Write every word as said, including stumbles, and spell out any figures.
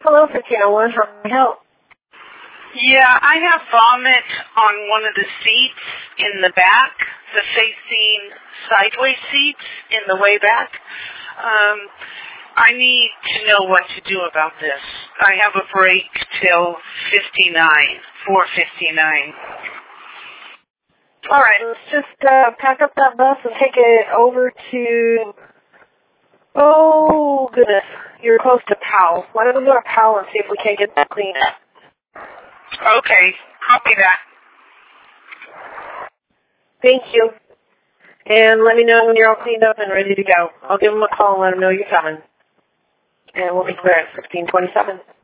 Hello, fifteen oh one. How can I help? Yeah, I have vomit on one of the seats in the back, the facing sideways seats in the way back. Um, I need to know what to do about this. I have a break till fifty-nine, four fifty-nine. All right, let's just uh, pack up that bus and take it over to... Oh, goodness. You're close to Powell. Why don't we go to Powell and see if we can't get that cleaned up? Okay, copy that. Thank you. And let me know when you're all cleaned up and ready to go. I'll give them a call and let them know you're coming. And we'll be clear at sixteen twenty-seven.